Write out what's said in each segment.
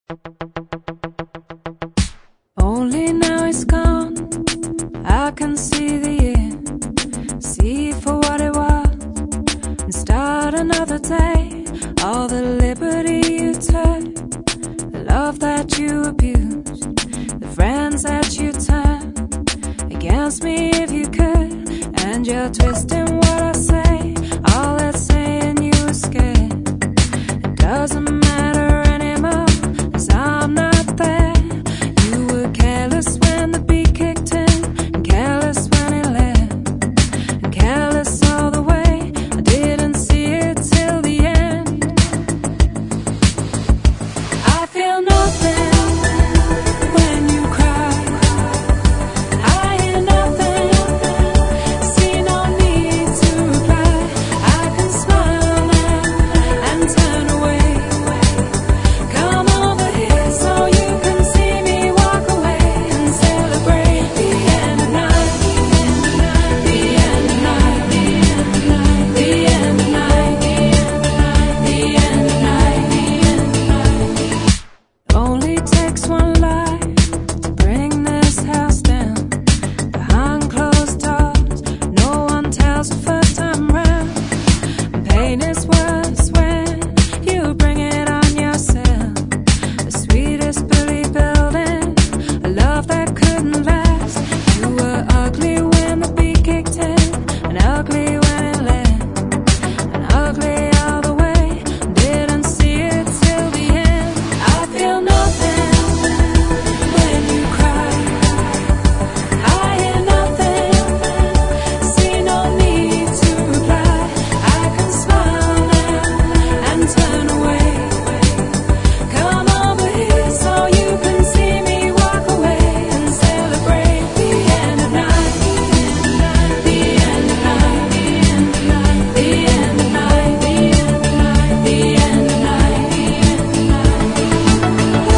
Only now it's gone, I can see the end, see it for what it was, and start another day. All the liberty you took, the love that you abused, the friends that you turned against me if you could, and you're twisting what I say, all that saying you were scared. It doesn't matter anymore, 'cause I'm not there. You were careless when the beat kicked in, and careless when it left, and careless all the way. I didn't see it till the end. I feel nothing when you cry. I hear nothing, see no need to reply. I can smile now and turn away. Come over here so you can see me walk away and celebrate the end of night, the end of night, the end of night, the end of night, the end of night, the end of night. Only takes one life to bring this house down. Behind closed doors, no one tells the first time round. Pain is worse when you bring it on yourself. The sweetest bully building, a love that couldn't last. You were ugly when the beat kicked in, and ugly when it left, and ugly all the way. Didn't see it till the end. I feel nothing when you cry. I hear nothing, see no need to reply. I can smile now and turn away. Come over here so you can see me walk away and celebrate the end of night, the end of night, the end of night, the end of night, the end of night, the end of night, the end of night.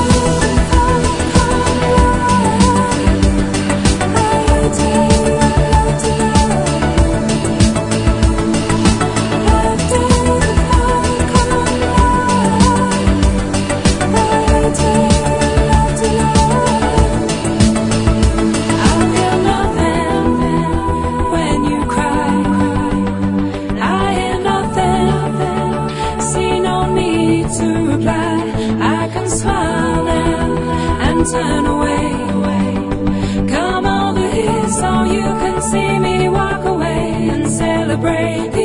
I feel nothing when you cry. I hear nothing, see no need to reply. I can smile now and turn away. Come over here so you can see me walk away and celebrate.